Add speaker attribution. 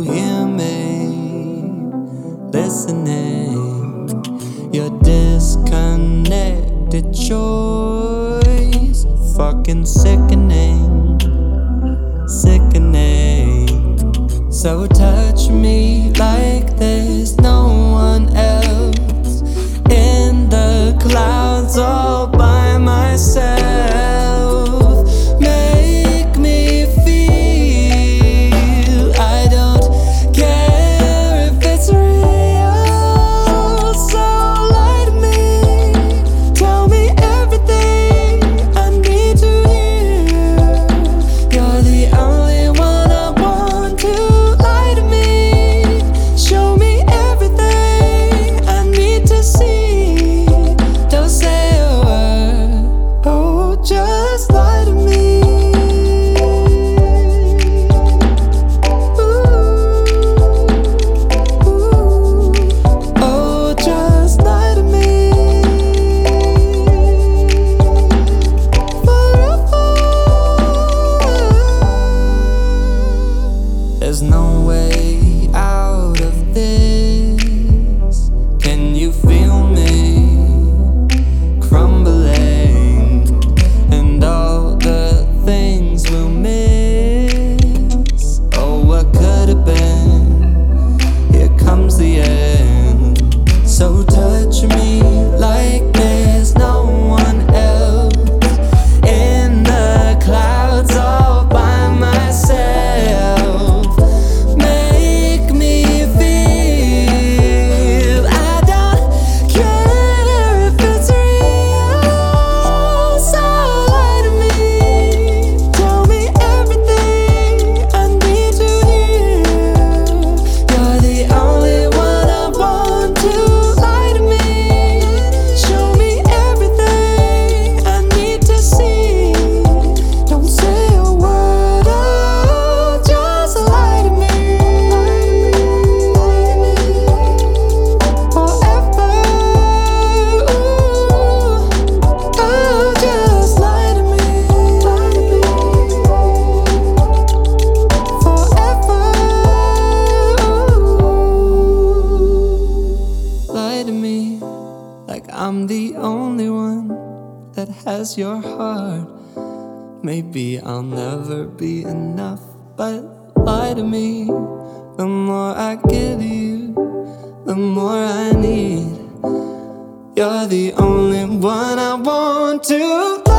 Speaker 1: hear me listening? Your disconnected choice, fucking sickening, sickening. So touch me like there's no one else, in the clouds all by myself. Make me feel I don't care if it's real. So lie to me, tell me everything I need to hear. You're the only one I want to. Lie to me, show me everything I need to see. Don't say a word, oh, just lie to me. Oh, just lie to me. There's no way out of this. Can you feel me crumbling, and all the things we'll miss? Oh, what could have been? Here comes the end. So touch me like there's no one else, in the clouds all by myself. Make me feel I don't care if it's real. So lie to me, tell me everything I need to hear. You're the only one I want to. Lie to me, show me everything I need to see. Don't say a word, oh, just lie to me. Forever, ooh, oh, just lie to me. Forever, ooh, lie to me like I'm the only one that has your heart. Maybe I'll never be enough, but lie to me. The more I give you, the more I need. You're the only one I want to.